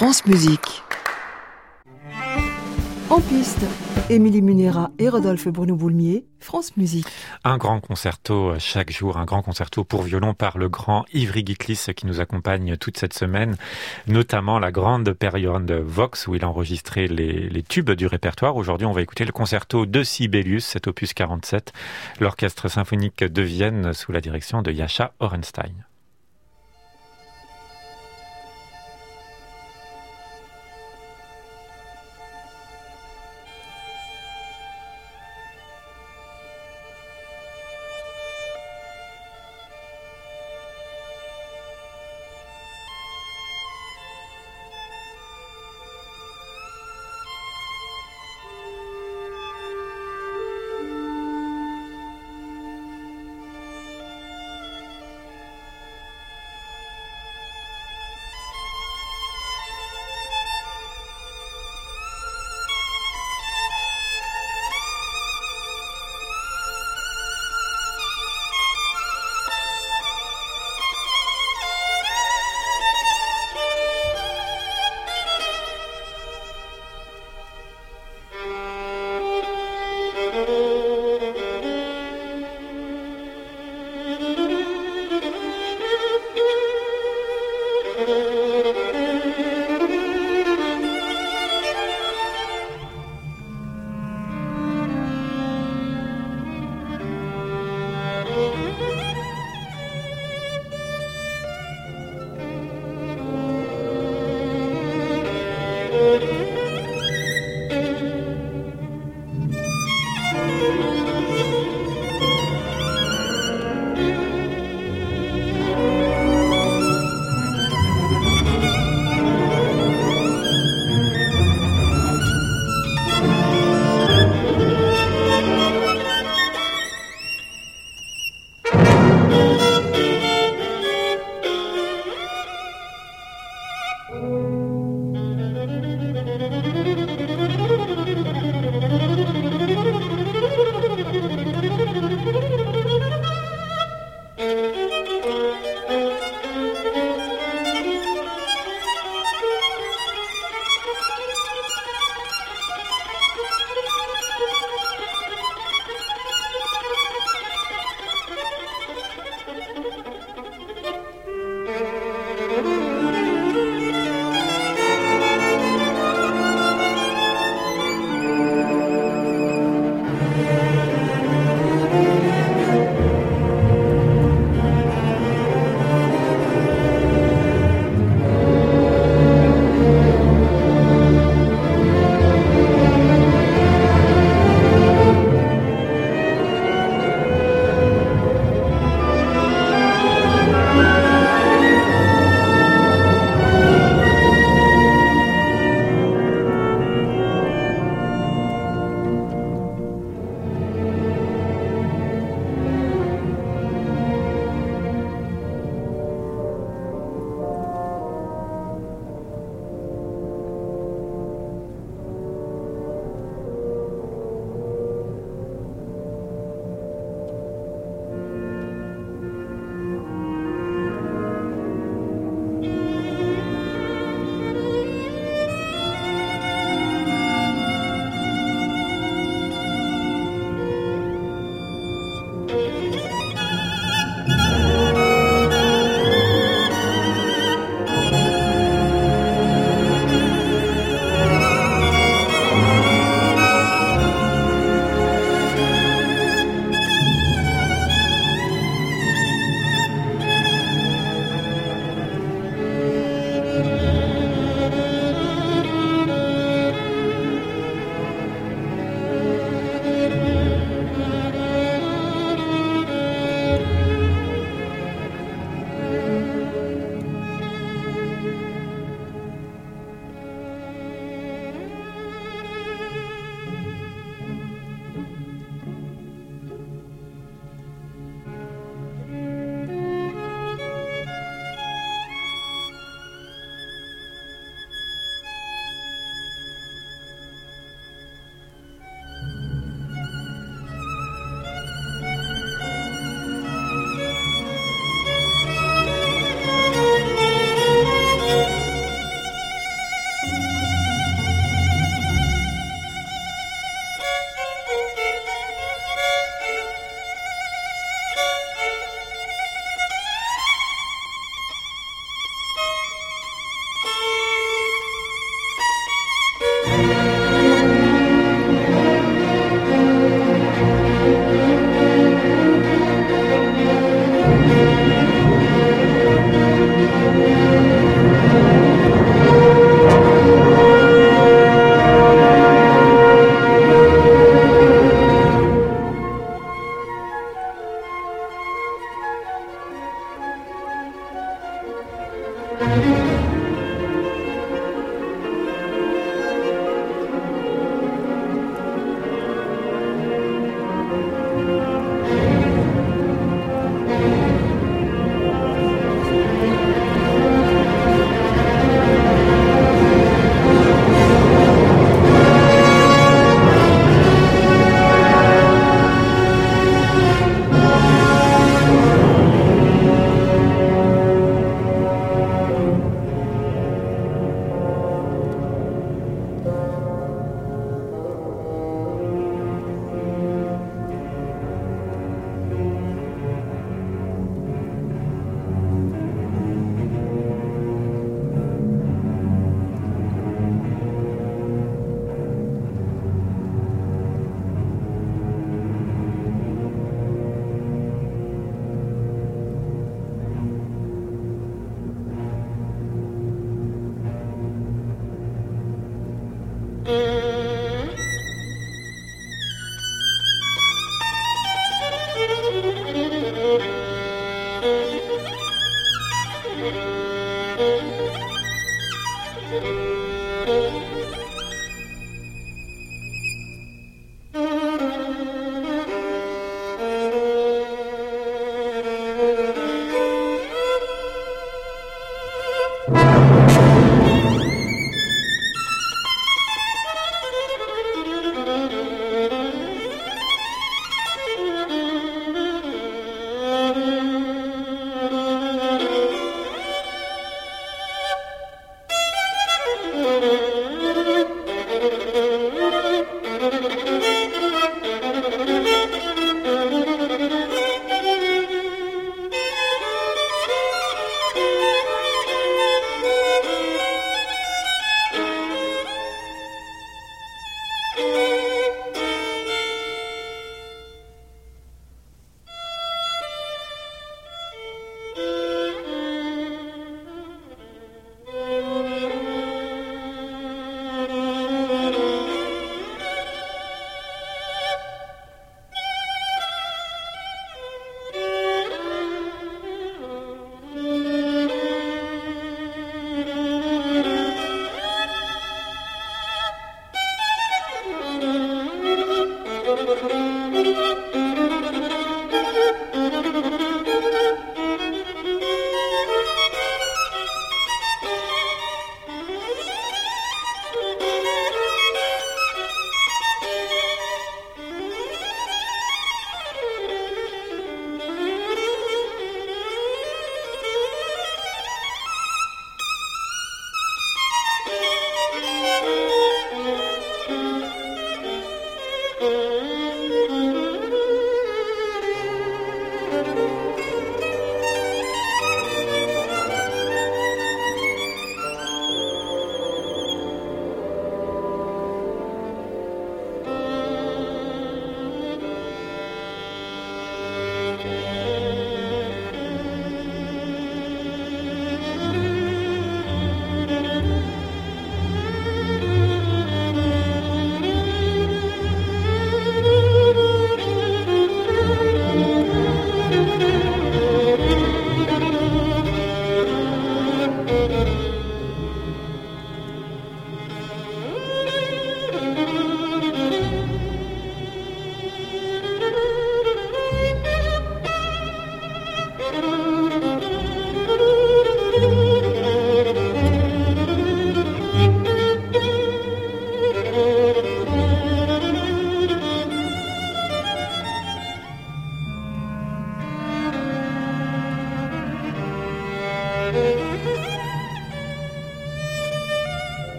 France Musique. En piste, Émilie Munera et Rodolphe Bruno-Boulmier, France Musique. Un grand concerto chaque jour, un grand concerto pour violon par le grand Ivry Gitlis qui nous accompagne toute cette semaine, notamment la grande période Vox où il a enregistré les tubes du répertoire. Aujourd'hui, on va écouter le concerto de Sibelius, cet opus 47, l'orchestre symphonique de Vienne sous la direction de Jascha Orenstein.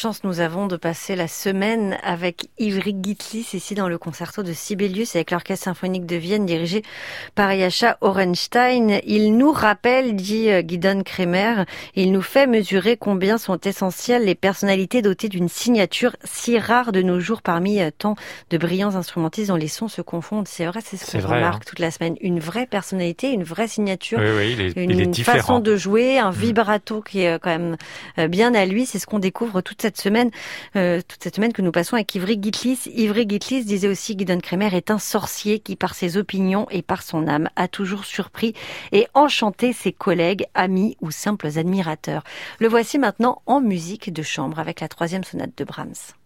chance nous avons de passer la semaine avec Ivry Gitlis ici dans le concerto de Sibelius avec l'Orchestre symphonique de Vienne dirigé par Jascha Orenstein. Il nous rappelle, dit Gidon Kremer, il nous fait mesurer combien sont essentielles les personnalités dotées d'une signature si rare de nos jours parmi tant de brillants instrumentistes dont les sons se confondent. C'est vrai, c'est ce qu'on remarque toute la semaine. Une vraie personnalité, une vraie signature, une façon de jouer, un vibrato qui est quand même bien à lui. C'est ce qu'on découvre toute cette semaine que nous passons avec Ivry Gitlis. Ivry Gitlis, disait aussi Gidon Kremer, est un sorcier qui, par ses opinions et par son âme, a toujours surpris et enchanté ses collègues, amis ou simples admirateurs. Le voici maintenant en musique de chambre avec la 3e sonate de Brahms.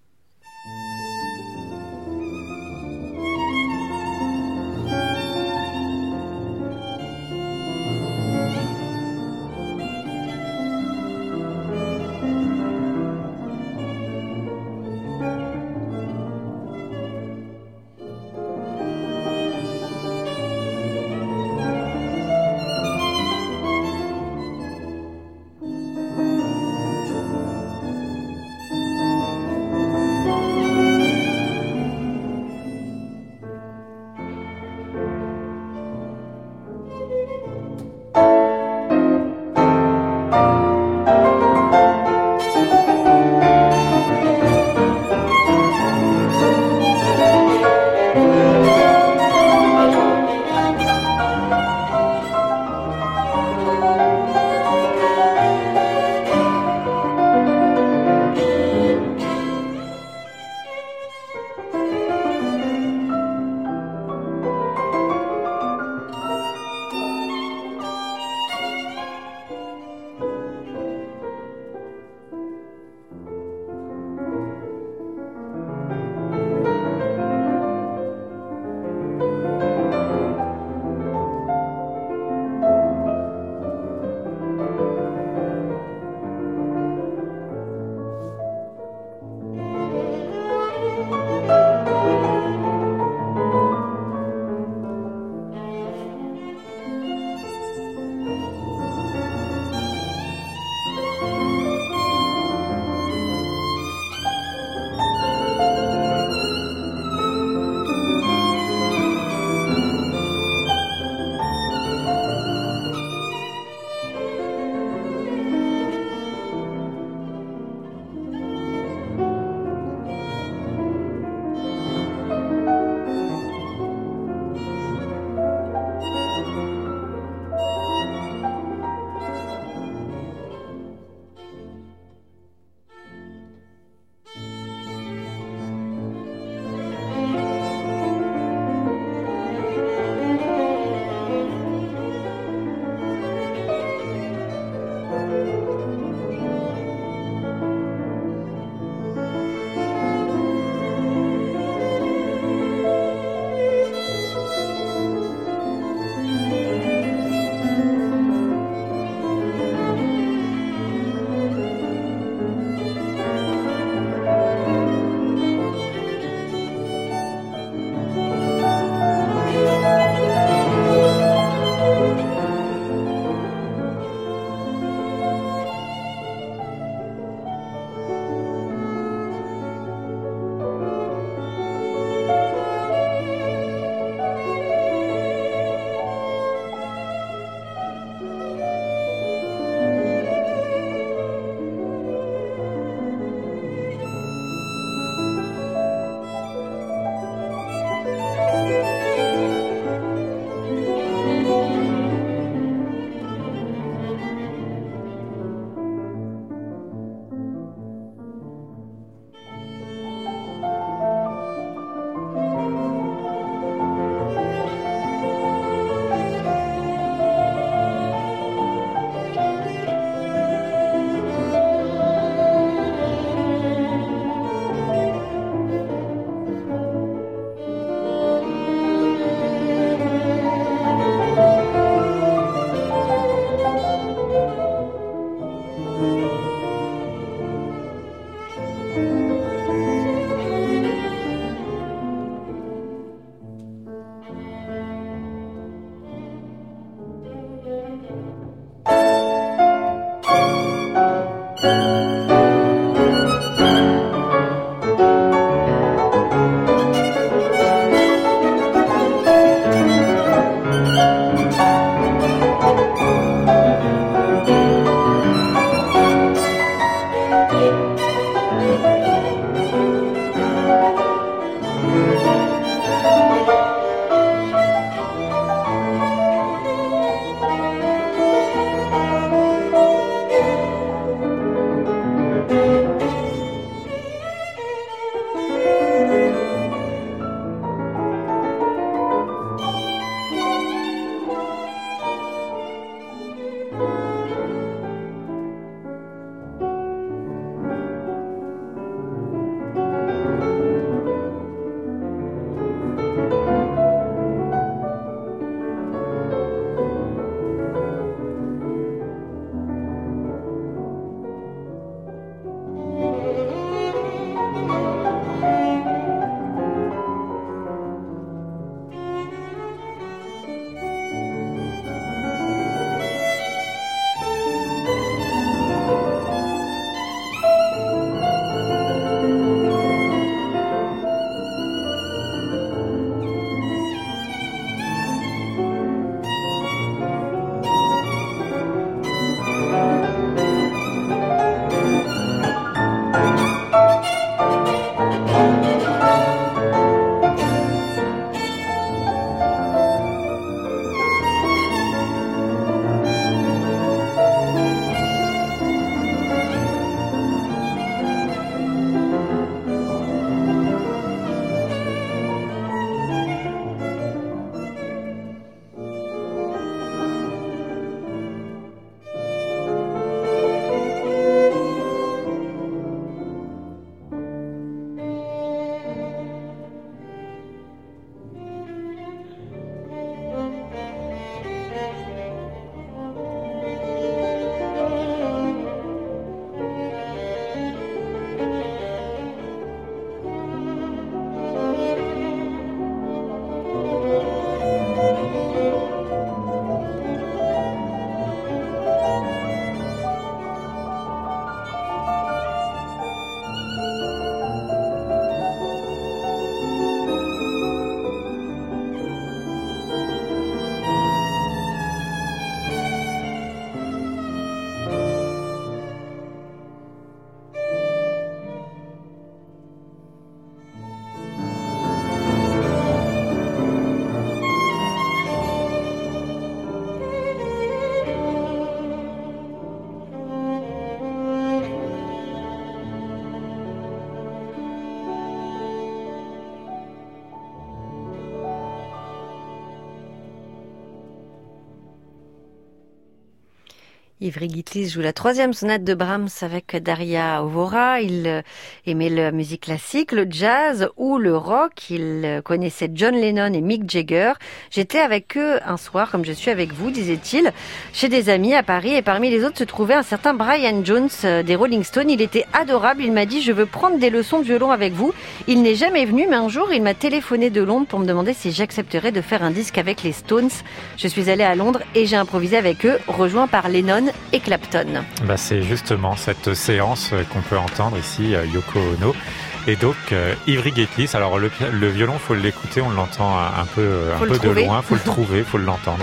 Ivry Gitlis joue la 3e sonate de Brahms avec Daria Ovora. Il aimait la musique classique, le jazz ou le rock. Il connaissait John Lennon et Mick Jagger. J'étais avec eux un soir, comme je suis avec vous, disait-il, chez des amis à Paris. Et parmi les autres se trouvait un certain Brian Jones des Rolling Stones. Il était adorable. Il m'a dit « Je veux prendre des leçons de violon avec vous ». Il n'est jamais venu, mais un jour, il m'a téléphoné de Londres pour me demander si j'accepterais de faire un disque avec les Stones. Je suis allée à Londres et j'ai improvisé avec eux, rejoint par Lennon et Clapton. C'est justement cette séance qu'on peut entendre ici, Yoko Ono. Et donc, Ivry Gitlis, alors le violon, faut l'écouter, on l'entend un peu de loin, faut le trouver, faut l'entendre.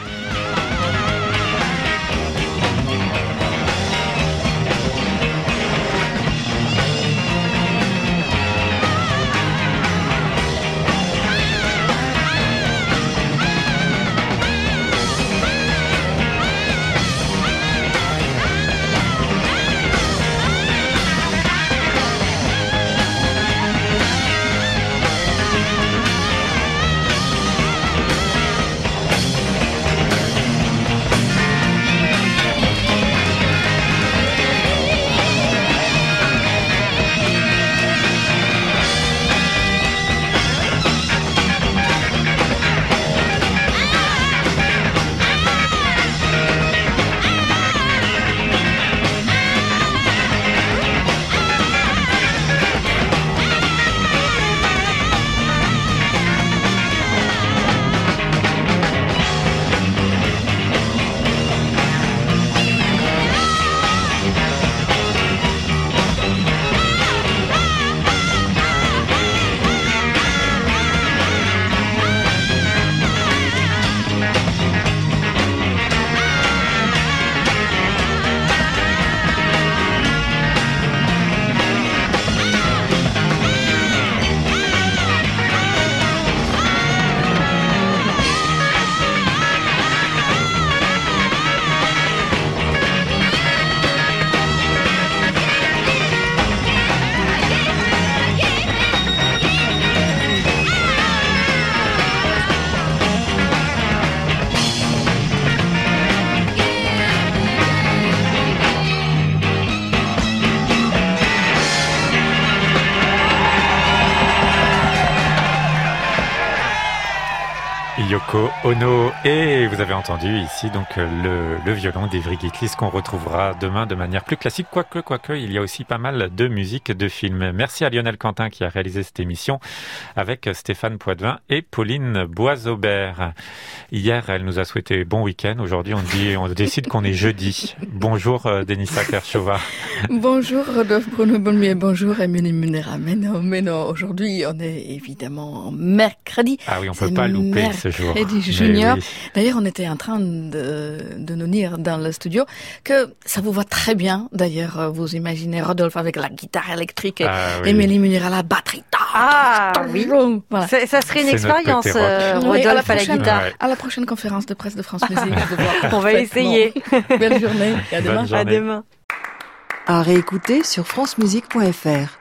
Yoko Ono, et vous avez entendu ici donc le violon d'Ivry Gitlis qu'on retrouvera demain de manière plus classique, quoique il y a aussi pas mal de musique de films. Merci à Lionel Quentin qui a réalisé cette émission avec Stéphane Poitvin et Pauline Boisaubert. Hier, elle nous a souhaité bon week-end. Aujourd'hui, on décide qu'on est jeudi. Bonjour Denisa Kershova. Bonjour Rodolphe Bruno Bolmier, bonjour Émilie Munera. Mais non, aujourd'hui on est évidemment mercredi. Ah oui, on peut pas louper ce jour. Mercredi junior. Oui. D'ailleurs, on était en train de nous dire dans le studio que ça vous va très bien. D'ailleurs, vous imaginez Rodolphe avec la guitare électrique et Émilie Munera à la batterie. Oui. Voilà. Ça serait une expérience, Rodolphe à la guitare. À la prochaine conférence de presse de France Musique. On va essayer. Belle journée. Et à demain. À demain. À réécouter sur francemusique.fr.